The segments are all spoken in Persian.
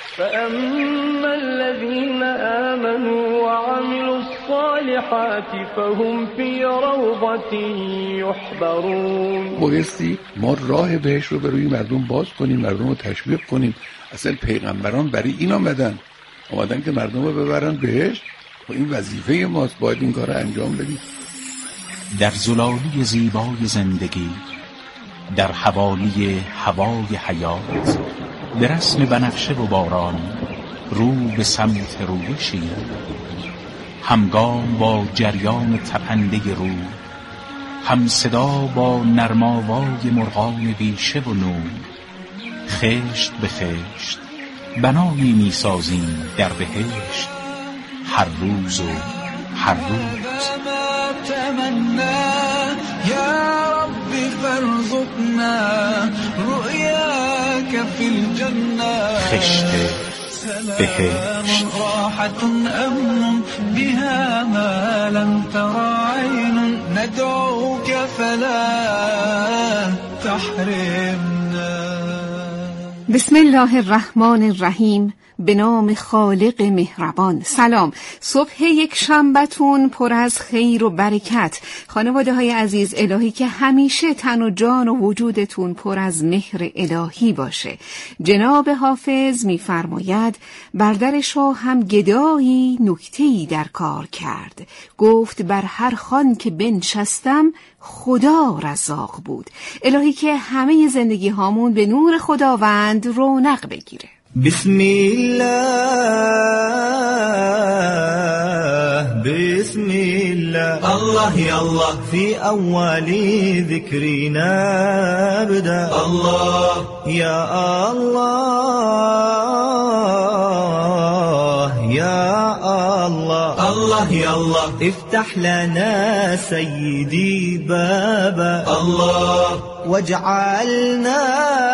فأما الذين آمنوا وعملوا الصالحات فهم في روضة يحبرون. بایستی ما راه بهش رو به روی مردم باز کنیم، مردم رو تشویق کنیم. اصلا پیغمبران برای این آمدن که مردم رو ببرن بهش و این وظیفه ماست، باید این کار رو انجام بدیم. در زلالی زیبای زندگی، در حوالی هوای حیات، به رسم بنفشه و باران، رو به سمت رویشی، همگام با جریان تپنده رو، هم صدا با نرماوای مرغان بیشه و نور، خشت به خشت بنایی می سازیم در بهشت، هر روز و هر روز. يا رب فارزقنا رؤياك في الجنة. خشت بهشت، راحة أمن بها ما لم تر عين، ندعوك فلا تحرمنا. بسم الله الرحمن الرحیم. به نام خالق مهربان. سلام، صبح یک شنبه‌تون پر از خیر و برکت. خانواده های عزیز، الهی که همیشه تن و جان و وجودتون پر از مهر الهی باشه. جناب حافظ می‌فرماید بر در شاه هم گدایی نکته‌ای در کار کرد، گفت بر هر خوان که بنشستم خدا رزاق بود. الهی که همه زندگی هامون به نور خداوند رونق بگیره. بسم الله بسم الله الله يا الله في أول ذكرنا ابدأ الله يا الله يا الله الله يا الله افتح لنا سيدي بابا الله واجعلنا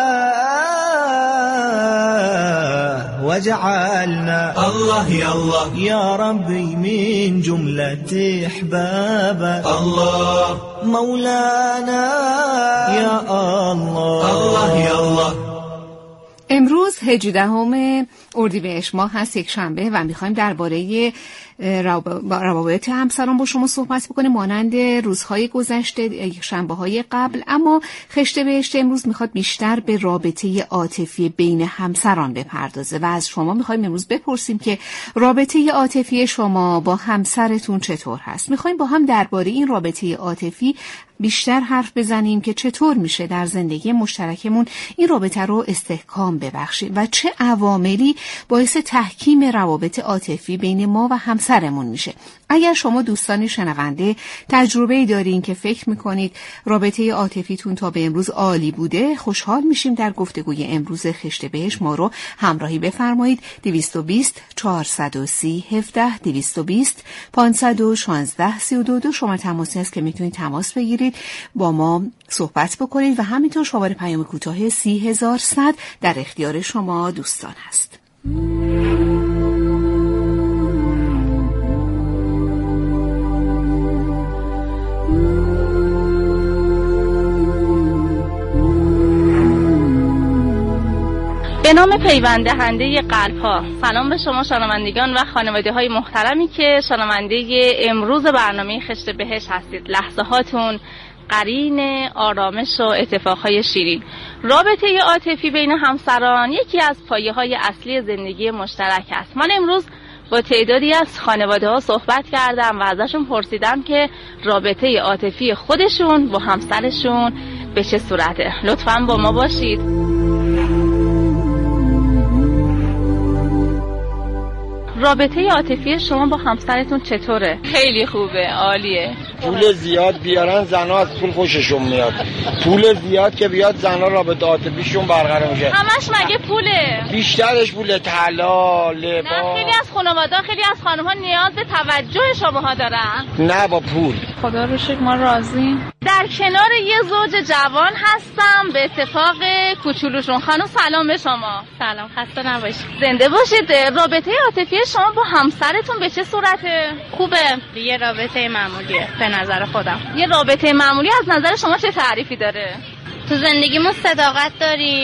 الله يا الله يا ربي من جملة احبابا الله مولانا يا الله الله يا الله. امروز 18 اردیبهشت ماه هست، یک شنبه، و میخوایم درباره روابط همسران با شما صحبت بکنیم مانند روزهای گذشته، یک شنبه های قبل. اما خشت بهشت امروز میخواد بیشتر به رابطه عاطفی بین همسران بپردازه و از شما میخوایم امروز بپرسیم که رابطه عاطفی شما با همسرتون چطور هست. میخوایم با هم درباره این رابطه عاطفی بیشتر حرف بزنیم که چطور میشه در زندگی مشترکمون این رابطه رو استحکام ببخشیم و چه عواملی باعث تحکیم روابط عاطفی بین ما و همسرمون میشه. اگر شما دوستان شنونده تجربه‌ای دارین که فکر میکنید رابطه عاطفیتون تا به امروز عالی بوده، خوشحال میشیم در گفتگوی امروز خشت بهشت ما رو همراهی بفرمایید. 220 430 17 220 516 32 شما تماسی است که میتونید تماس بگیرید، با ما صحبت بکنید و همینطور شماره پیام کوتاه 30100 در اختیار شما دوستان هست. به نام پیوند دهنده قلب‌ها، سلام به شما شنوندگان و خانواده‌های محترمی که شنونده امروز برنامه خشت بهشت هستید. لحظه هاتون قرین آرامش و اتفاقهای شیرین. رابطه عاطفی بین همسران یکی از پایه‌های اصلی زندگی مشترک است. من امروز با تعدادی از خانواده‌ها صحبت کردم و ازشون پرسیدم که رابطه عاطفی خودشون با همسرشون به چه صورته. لطفاً با ما باشید. رابطه عاطفی شما با همسرتون چطوره؟ خیلی خوبه، عالیه. پول زیاد بیارن زنها از پول خوششون میاد. پول زیاد که بیاد زنها رابطه عاطفیشون برقرار میشه. همش مگه پوله؟ بیشترش پوله، طلا، لباس. نه، خیلی از خانواده‌ها، خیلی از خانم‌ها نیاز به توجه شماها دارن. نه با پول. خدا رو شکر ما راضیم. در کنار یه زوج جوان هستم به اتفاق کوچولوشون. خانم سلام به شما. سلام، خسته نباشید. زنده باشید. رابطه عاطفی شما با همسرتون به چه صورته؟ خوبه. یه رابطه معمولیه به نظر خودم. یه رابطه معمولی از نظر شما چه تعریفی داره؟ تو زندگیمون صداقت داریم،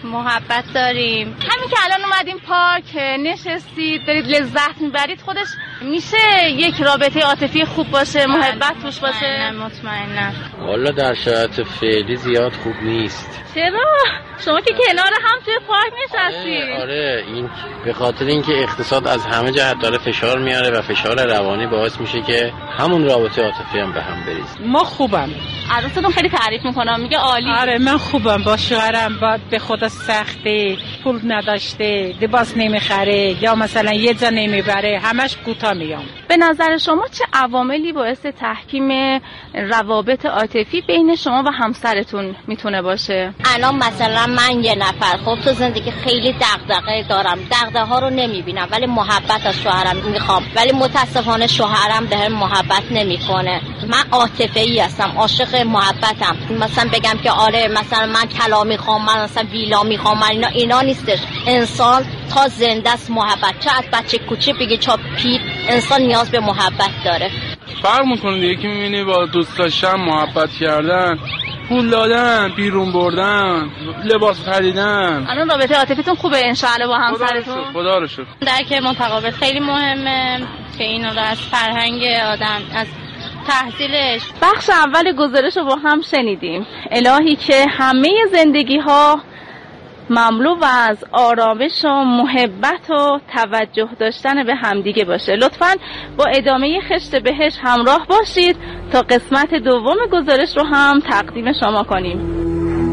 محبت داریم. همین که الان اومدیم پارک نشستید دارید لذت میبرید، خودش میشه یک رابطه عاطفی خوب باشه، محبت توش باشه؟ مطمئنم. والا در شرایط فعلی زیاد خوب نیست. چرا؟ شما که کنار هم توی پارک نشستید. آره این به خاطر اینکه اقتصاد از همه جهت داره فشار میاره و فشار روانی باعث میشه که همون رابطه عاطفی هم به هم بریزه. ما خوبم. عروستون خیلی تعریف میکنم، میگه عالی. آره من خوبم، با شوهرم با به خدا سخته، پول نداشته، لباس نمیخره یا مثلا یه جا نمیبره، همش کوتاه میام. به نظر شما چه عواملی باعث تحکیم روابط عاطفی بین شما و همسرتون میتونه باشه؟ الان مثلا من یه نفر خب تو زندگی خیلی دغدغه دارم، دغدغه ها رو نمیبینم ولی محبت از شوهرم میخوام، ولی متاسفانه شوهرم بهم محبت نمیکنه. من عاطفی هستم، عاشق محبتم. مثلا بگم که آره مثلا من طلا میخوام، من مثلا ویلا میخوام، من اینا نیستش. انسان تا زنده است محبت، چه از بچه کوچه بگی چه پیر، انسان نیاز به محبت داره. فرق میکنه دیگه که میبینی با دوست داشتن، محبت کردن، پول دادن، بیرون بردن، لباس خریدن. الان رابطه عاطفیتون خوبه انشاءالله با همسرتون؟ خدا رو شکر. درک متقابل خیلی مهمه که اینو رو از فرهنگ آدم، از تحصیلش. بخش اول گزارش رو با هم شنیدیم. الهی که همه زندگی ها مملو و از آرامش و محبت و توجه داشتن به همدیگه باشه. لطفاً با ادامه خشت بهشت همراه باشید تا قسمت دوم گزارش رو هم تقدیم شما کنیم.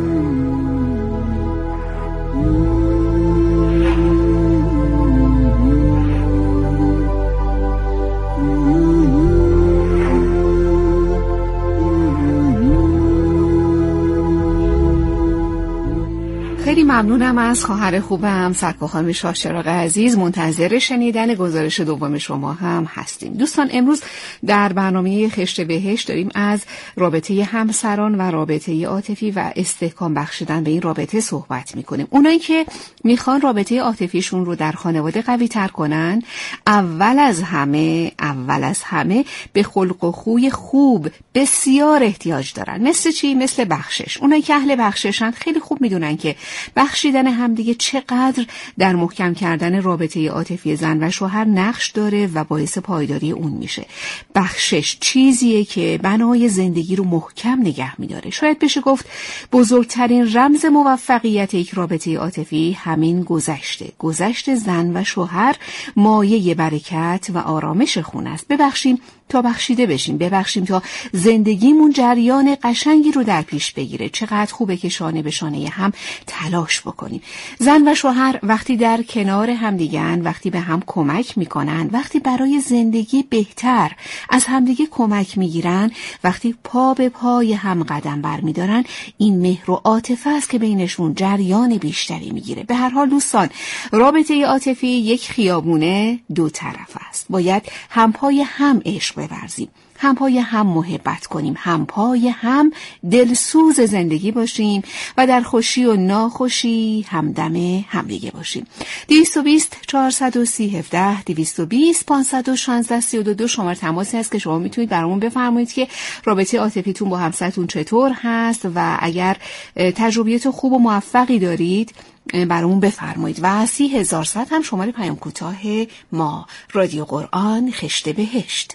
خیلی ممنونم از خواهر خوبم سرکار خانم شاه چراغ عزیز. منتظر شنیدن گزارش دوم شما هم هستیم. دوستان امروز در برنامه خشت بهشت داریم از رابطه همسران و رابطه عاطفی و استحکام بخشیدن به این رابطه صحبت میکنیم. اونایی که میخوان رابطه عاطفیشون رو در خانواده قوی تر کنن، اول از همه به خلق و خوی خوب بسیار احتیاج دارن. مثل چی؟ مثل بخشش. اونایی که اهل بخششن خیلی خوب میدونن که بخشیدن همدیگه چقدر در محکم کردن رابطه عاطفی زن و شوهر نقش داره و باعث پایداری اون میشه. بخشش چیزیه که بنای زندگی رو محکم نگه میداره. شاید بشه گفت بزرگترین رمز موفقیت یک رابطه عاطفی همین گذشت زن و شوهر مایه برکت و آرامش خونه است. ببخشیم تا بخشیده بشیم، ببخشیم تا زندگیمون جریان قشنگی رو در پیش بگیره. چقدر خوبه که شانه به شانه هم تلاش بکنیم. زن و شوهر وقتی در کنار همدیگن، وقتی به هم کمک میکنن، وقتی برای زندگی بهتر از همدیگه کمک میگیرن، وقتی پا به پای هم قدم برمیدارن، این مهر و عاطفه است که بینشون جریان بیشتری میگیره. به هر حال دوستان، رابطه عاطفی یک خیابونه دو طرف است. باید همپای هم عشق بورزیم، همپای هم محبت کنیم، همپای هم دلسوز زندگی باشیم و در خوشی و ناخوشی همدم همدیگه باشیم. 220 430 17 220 516 32 شماره تماسی هست که شما میتونید برامون بفرمایید که رابطه عاطفیتون با همسرتون چطور هست و اگر تجربیات خوب و موفقی دارید برامون بفرمایید. و 30100 هم شماره پیام کوتاه ما. رادیو قرآن، خشت بهشت.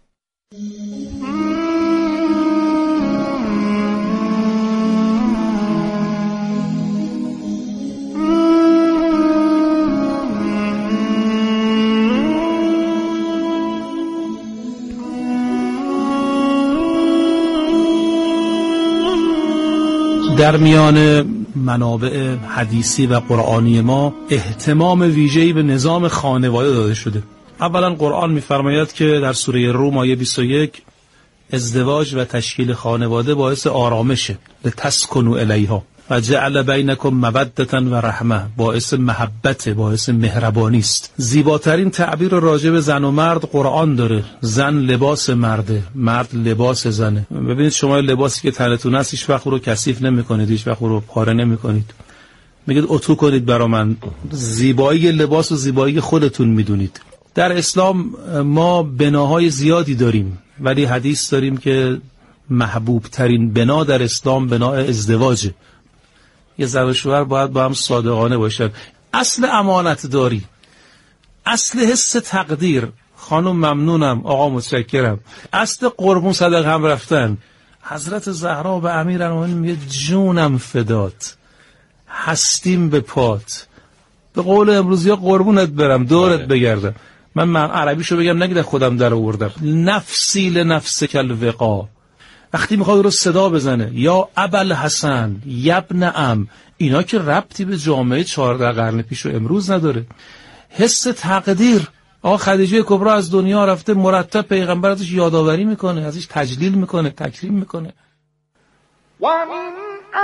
در میان منابع حدیثی و قرآنی ما اهتمام ویژه‌ای به نظام خانواده داده شده. اولا قرآن می‌فرماید که در سوره روم آیه 21 ازدواج و تشکیل خانواده باعث آرامشه، لتسکنوا الیها و جعل بینکم مودة و رحمه، باعث محبت، باعث مهربانی است. زیباترین تعبیر راجع به زن و مرد قرآن داره. زن لباس مرده، مرد لباس زنه. ببینید شما لباسی که تنتون هست هیچ وقت رو کثیف نمی‌کنید، هیچ وقت رو پاره نمی‌کنید. میگید اتو کنید برا من. زیبایی لباس و زیبایی خودتون میدونید. در اسلام ما بناهای زیادی داریم، ولی حدیث داریم که محبوب ترین بنا در اسلام بنای ازدواجه. یه زن و شوهر باید با هم صادقانه باشن. اصل امانت داری، اصل حس تقدیر، خانم ممنونم، آقا متشکرم، اصل قربون صدق هم رفتن. حضرت زهرا به امیرالمومنین میگه جونم فدات، هستیم به پات، به قول امروزی ها قربونت برم، دورت بگردم. من عربیشو بگم نگیده خودم در آوردم. نفسی لنفسک الوقا. وقتی میخواد رو صدا بزنه یا ابل حسن یبن ام، اینا که ربطی به جامعه 14 قرن پیش و امروز نداره. حس تقدیر. آقا خدیجه کبری از دنیا رفته، مرتب پیغمبر ازش یادآوری میکنه، ازش تجلیل میکنه، تکریم میکنه. و من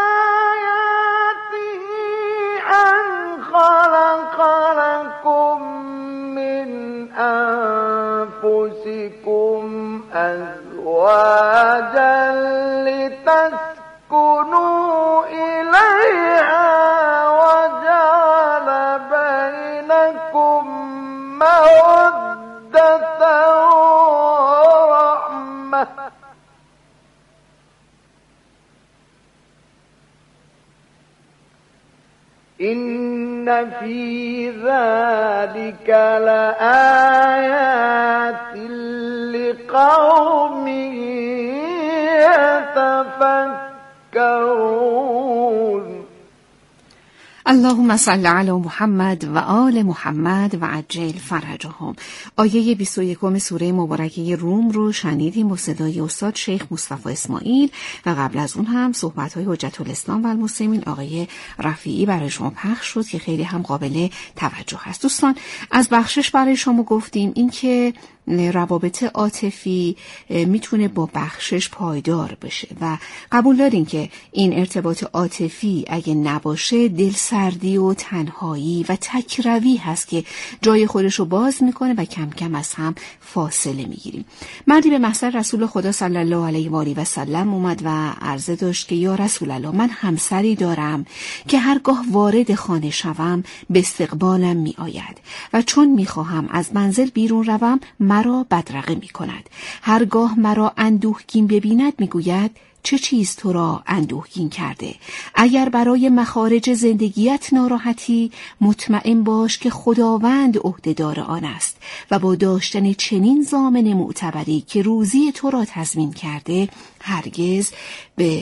آیاتی ان خلق لكم من انفسكم ازواجا لتسكنوا الیها وجعل بینکم مودة ورحمة إن في ذلك لآيات لقوم يتفكرون. اللهم صل علی محمد و آل محمد و عجل فرجهم. آیه 21 سوره مبارکه روم رو شنیدیم با صدای استاد شیخ مصطفی اسماعیل و قبل از اون هم صحبت‌های حجت الاسلام و المسلمین آقای رفیعی برای شما پخش شد که خیلی هم قابل توجه هست. دوستان از بخشش برای شما گفتیم این که روابط عاطفی میتونه با بخشش پایدار بشه و قبول دارین که این ارتباط عاطفی اگه نباشه دلسردی و تنهایی و تکروی هست که جای خودش رو باز میکنه و کم کم از هم فاصله میگیریم. مردی به محضر رسول خدا صلی الله علیه و آله و سلم اومد و عرضه داشت که یا رسول الله، من همسری دارم که هرگاه وارد خانه شوم به استقبالم می آید و چون میخواهم از منزل بیرون روم مرا بدرقه می کند. هرگاه مرا اندوهگین ببیند می گوید چه چیز تو را اندوهگین کرده؟ اگر برای مخارج زندگیت ناراحتی، مطمئن باش که خداوند عهدهدار آن است و با داشتن چنین ضامن معتبری که روزی تو را تضمین کرده هرگز به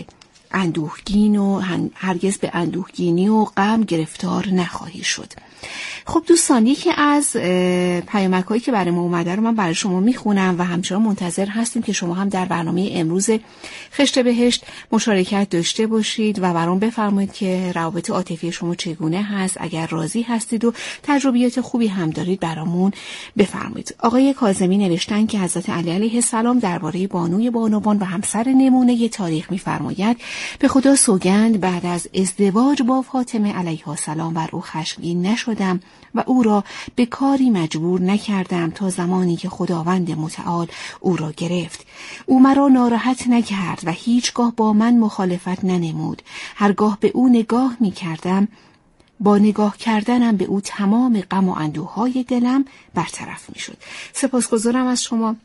اندوهگینی و غم گرفتار نخواهی شد. خب دوستان، یکی از پیامک‌هایی که برای ما اومده رو من برای شما میخونم و همچنان منتظر هستیم که شما هم در برنامه امروز خشت بهشت مشارکت داشته باشید و برام بفرمایید که روابط عاطفی شما چگونه هست. اگر راضی هستید و تجربیات خوبی هم دارید برامون بفرمایید. آقای کاظمی نوشتن که حضرت علی علیه السلام درباره بانوی بانوان و همسر نمونه تاریخ میفرماید به خدا سوگند بعد از ازدواج با فاطمه علیها السلام بر او خشمگین نشدم و او را به کاری مجبور نکردم تا زمانی که خداوند متعال او را گرفت. او مرا ناراحت نکرد و هیچگاه با من مخالفت ننمود. هرگاه به او نگاه می کردم، با نگاه کردنم به او تمام غم و اندوهای دلم برطرف می شد. سپاسگزارم از شما.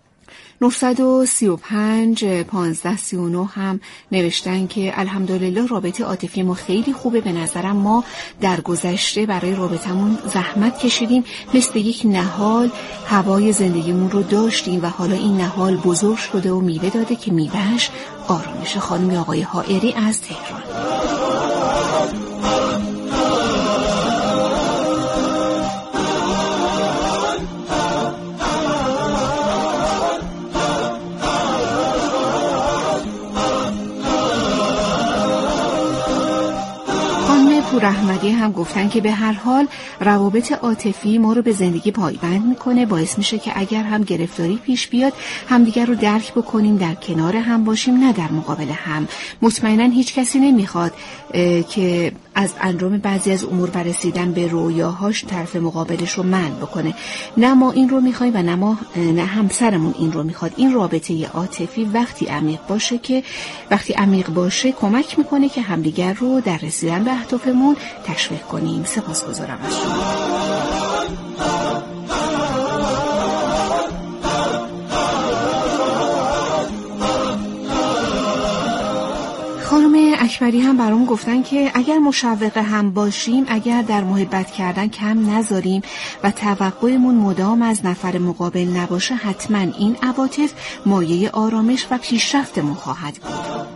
935 1539 هم نوشتن که الحمدلله رابطه عاطفی ما خیلی خوبه. به نظرم ما در گذشته برای رابطمون زحمت کشیدیم، مثل یک نهال هوای زندگیمون رو داشتیم و حالا این نهال بزرگ شده و میوه داده که میوهش آرامش. خانم آقای حائری از تهران. احمدی هم گفتن که به هر حال روابط عاطفی ما رو به زندگی پایبند میکنه، باعث میشه که اگر هم گرفتاری پیش بیاد همدیگر رو درک بکنیم، در کنار هم باشیم، نه در مقابل هم. مطمئنا هیچ کسی نمیخواد که از انجام بعضی از امور و رسیدن به رویاهاش طرف مقابلش رو منع بکنه. نه ما این رو میخوایم و نه همسرمون این رو میخواد. این رابطه عاطفی وقتی عمیق باشه کمک میکنه که همدیگر رو در رسیدن به اهدافمون تشویق کنیم. سپاسگزارم از شما. خانم اکبری هم برام گفتن که اگر مشوق هم باشیم، اگر در محبت کردن کم نذاریم و توقعمون مدام از نفر مقابل نباشه، حتما این عواطف مایه آرامش و پیشرفتمون خواهد بود.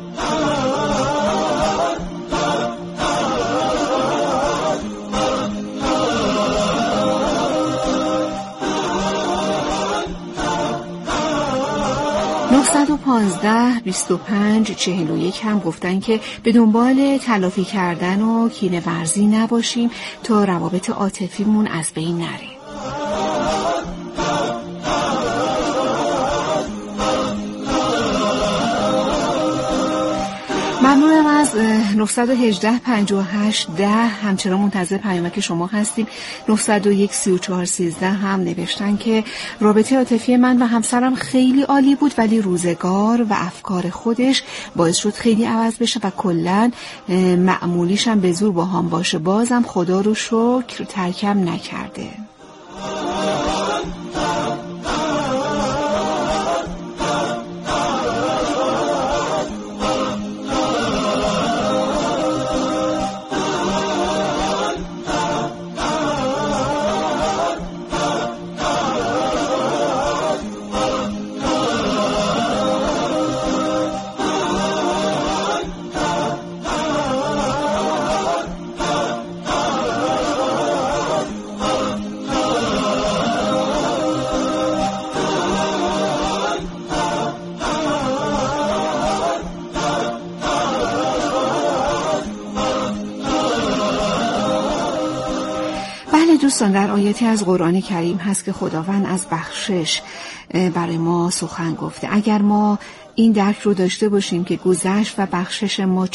915 25 41 هم گفتن که به دنبال تلافی کردن و کینه ورزی نباشیم تا روابط عاطفیمون از بین نره. ممنونم از 918 58 10 همچنان منتظر پیامک شما هستیم. 901 34 13 هم نوشتن که رابطه عاطفی من و همسرم خیلی عالی بود، ولی روزگار و افکار خودش باعث شد خیلی عوض بشه و کلاً معمولیش هم به زور با هم باشه. بازم خدا رو شکر ترکم نکرده. دوستان، در آیاتی از قرآن کریم هست که خداوند از بخشش برای ما سخن گفته. اگر ما این درک رو داشته باشیم که گذشت و بخشش ما